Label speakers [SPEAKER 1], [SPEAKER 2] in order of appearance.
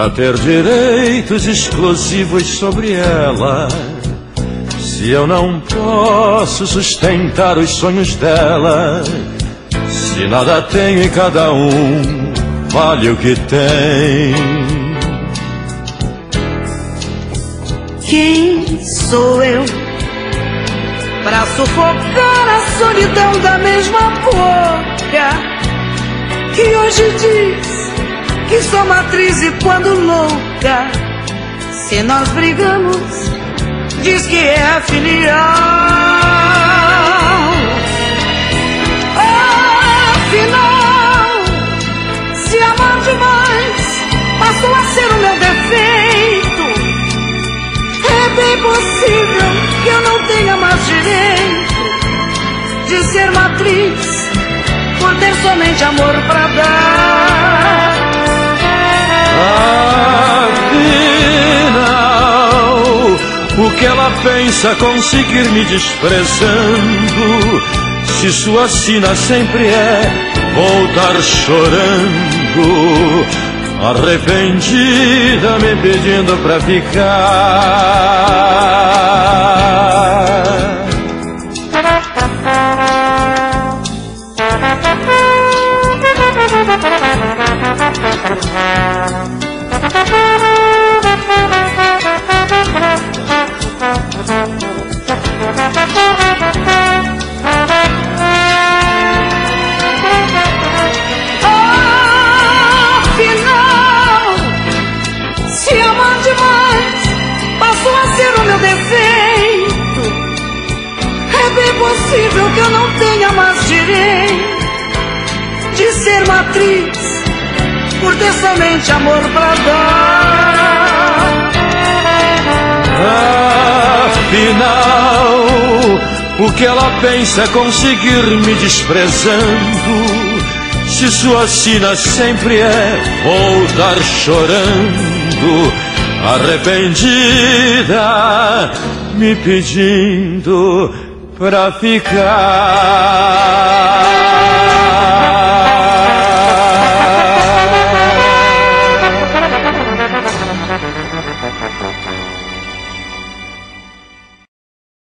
[SPEAKER 1] pra ter direitos exclusivos sobre ela. Se eu não posso sustentar os sonhos dela, se nada tenho e cada um vale o que tem.
[SPEAKER 2] Quem sou eu pra sufocar a solidão da mesma boca que hoje diz que sou matriz e quando louca, se nós brigamos, diz que é filial. Afinal, se amar demais passou a ser o meu defeito, é bem possível que eu não tenha mais direito de ser matriz por ter somente amor pra dar.
[SPEAKER 1] Afinal, o que ela pensa conseguir me desprezando, se sua sina sempre é voltar chorando, arrependida me pedindo pra ficar.
[SPEAKER 2] Afinal, se amar demais passou a ser o meu defeito, é bem possível que eu não tenha mais direito de ser matriz por ter somente amor pra dar.
[SPEAKER 1] Afinal, o que ela pensa é conseguir me desprezando, se sua sina sempre é voltar chorando, arrependida me pedindo pra ficar.